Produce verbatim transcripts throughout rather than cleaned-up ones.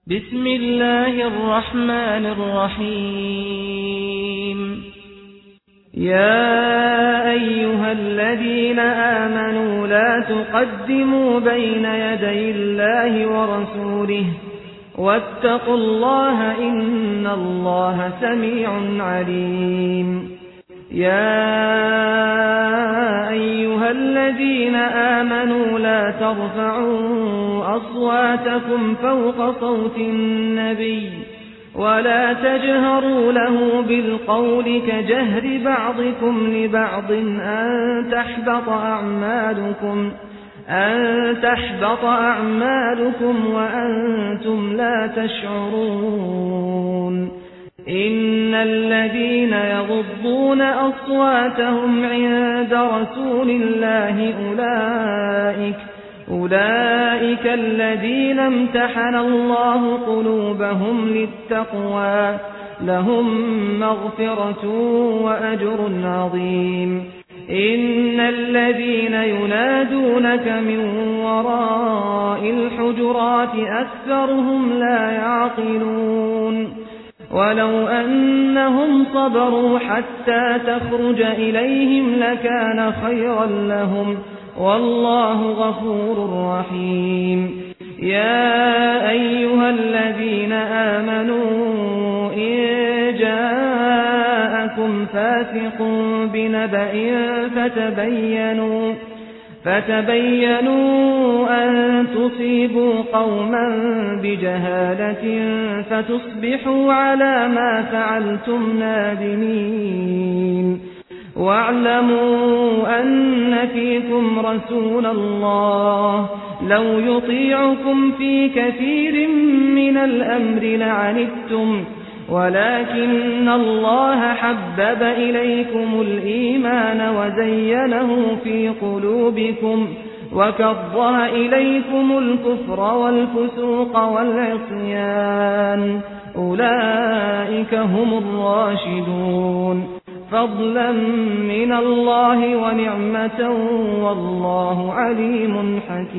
بسم الله الرحمن الرحيم. يا أيها الذين آمنوا لا تقدموا بين يدي الله ورسوله واتقوا الله إن الله سميع عليم. يا أيها الذين آمنوا لا ترفعوا أصواتكم فوق صوت النبي ولا تجهروا له بالقول كجهر بعضكم لبعض أن تحبط أعمالكم أن تحبط أعمالكم وأنتم لا تشعرون. إن الذين يغضون أصواتهم عند رسول الله أولئك أولئك الذين امتحن الله قلوبهم للتقوى لهم مغفرة وأجر عظيم. إن الذين ينادونك من وراء الحجرات أكثرهم لا يعقلون. ولو أنهم صبروا حتى تخرج إليهم لكان خيرا لهم والله غفور رحيم. يا أيها الذين آمنوا إن جاءكم فاسق بنبأ فتبينوا فتبينوا أن تصيبوا قوما بجهالة فتصبحوا على ما فعلتم نادمين. واعلموا أن فيكم رسول الله لو يطيعكم في كثير من الأمر لعنتم ولكن الله حبب إليكم الإيمان وزينه في قلوبكم وكره إليكم الكفر والفسوق والعصيان أولئك هم الراشدون فضلا من الله ونعمة والله عليم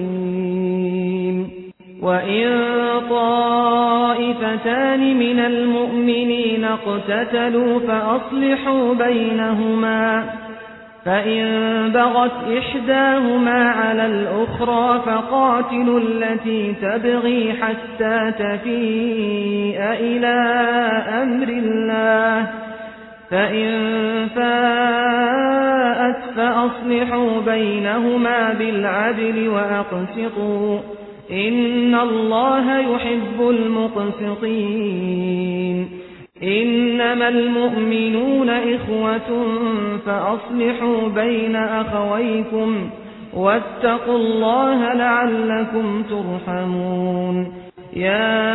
حكيم. وإن طائفتان من المؤمنين اقتتلوا فأصلحوا بينهما فإن بغت إحداهما على الأخرى فقاتلوا التي تبغي حتى تفيء إلى أمر الله فإن فاءت فأصلحوا بينهما بالعدل وأقسطوا إن الله يحب المقسطين. إنما المؤمنون إخوة فأصلحوا بين أخويكم واتقوا الله لعلكم ترحمون. يا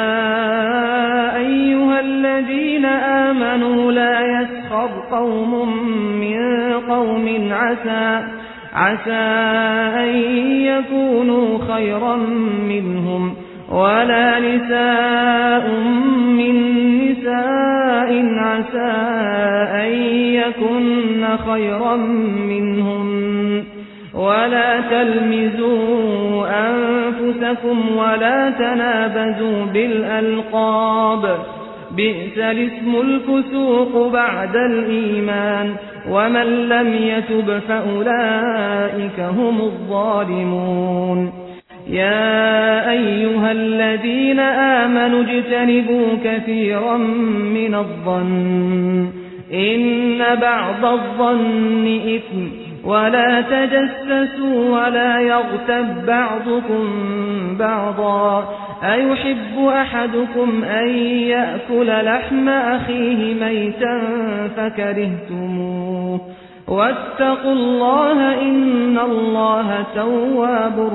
أيها الذين آمنوا لا يسخر قوم من قوم عسى عسى أن يكونوا خيرا منهم ولا نساء من نساء عسى أن يكن خيرا منهم ولا تلمزوا أنفسكم ولا تنابزوا بالألقاب بئس الاسم الفسوق بعد الإيمان ومن لم يتب فأولئك هم الظالمون. يا أيها الذين آمنوا اجتنبوا كثيرا من الظن إن بعض الظن إثم ولا تجسسوا ولا يغتب بعضكم بعضا أيحب أحدكم أن يأكل لحم أخيه ميتا فكرهتموه واتقوا الله إن الله تواب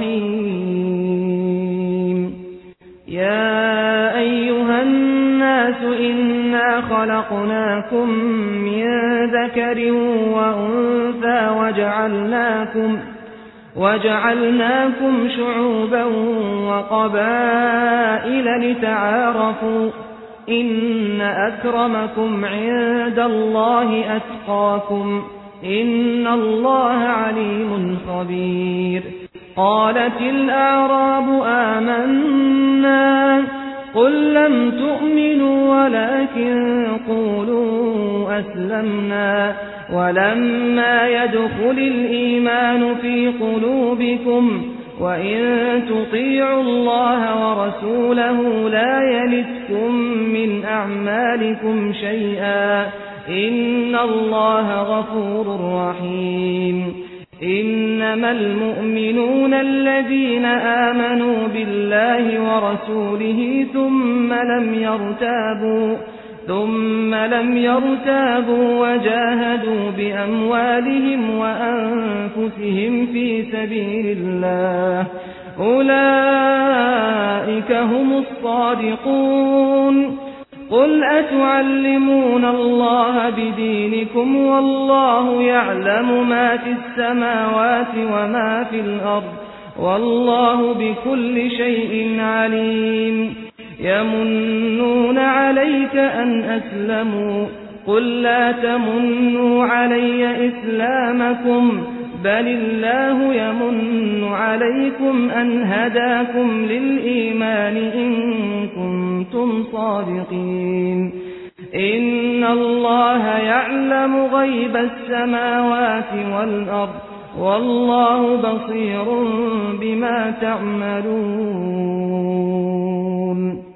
رحيم. يا أيها الناس إنا خلقناكم من ذكر وأنثى وجعلناكم وجعلناكم شعوبا وقبائل لتعارفوا إن أكرمكم عند الله أتقاكم إن الله عليم خبير. قالت الأعراب آمنا قل لم تؤمنوا ولكن قولوا أسلمنا ولما يدخل الإيمان في قلوبكم وإن تطيعوا الله ورسوله لا يلتكم من أعمالكم شيئا إن الله غفور رحيم إنما المؤمنون الذين آمنوا بالله ورسوله ثم لم يرتابوا ثم لم يرتابوا وجاهدوا بأموالهم وأنفسهم في سبيل الله أولئك هم الصادقون قل أتعلمون الله بدينكم والله يعلم ما في السماوات وما في الأرض والله بكل شيء عليم يمنون عليك أن أسلموا قل لا تمنوا علي إسلامكم بل الله يمن عليكم أن هداكم للإيمان إن كنتم صادقين إن الله يعلم غيب السماوات والأرض والله بصير بما تعملون